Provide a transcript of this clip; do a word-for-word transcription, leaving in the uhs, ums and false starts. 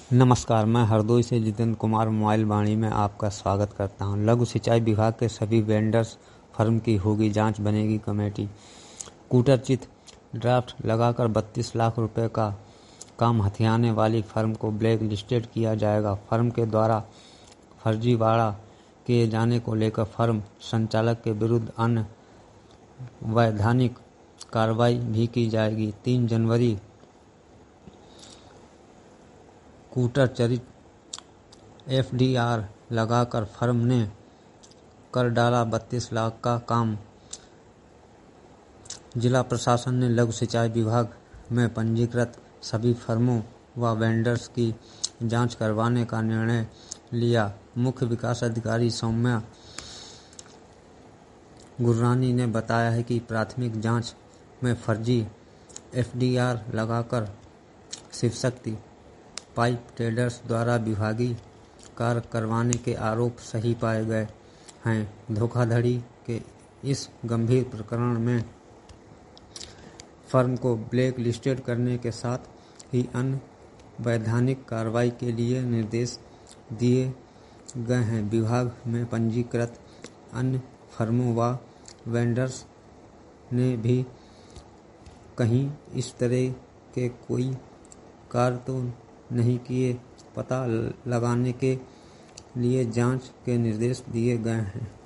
नमस्कार, मैं हरदोई से जितेंद्र कुमार मोबाइल वाणी में आपका स्वागत करता हूं। लघु सिंचाई विभाग के सभी वेंडर्स फर्म की होगी जांच, बनेगी कमेटी। कूटरचित ड्राफ्ट लगाकर बत्तीस लाख रुपए का काम हथियाने वाली फर्म को ब्लैक लिस्टेड किया जाएगा। फर्म के द्वारा फर्जीवाड़ा किए जाने को लेकर फर्म संचालक के विरुद्ध अन्य वैधानिक कार्रवाई भी की जाएगी। तीन जनवरी कूटरचित एफ डी आर लगाकर फर्म ने कर डाला बत्तीस लाख का काम। जिला प्रशासन ने लघु सिंचाई विभाग में पंजीकृत सभी फर्मों व वेंडर्स की जांच करवाने का निर्णय लिया। मुख्य विकास अधिकारी सौम्या गुर्रानी ने बताया है कि प्राथमिक जांच में फर्जी एफ डी आर लगाकर शिवशक्ति पाइप ट्रेडर्स द्वारा विभागीय कार्य करवाने के आरोप सही पाए गए हैं। धोखाधड़ी के इस गंभीर प्रकरण में फर्म को ब्लैक लिस्टेड करने के साथ ही अन्य वैधानिक कार्रवाई के लिए निर्देश दिए गए हैं। विभाग में पंजीकृत अन्य फर्मों व वेंडर्स ने भी कहीं इस तरह के कोई कार्य तो नहीं किए, पता लगाने के लिए जांच के निर्देश दिए गए हैं।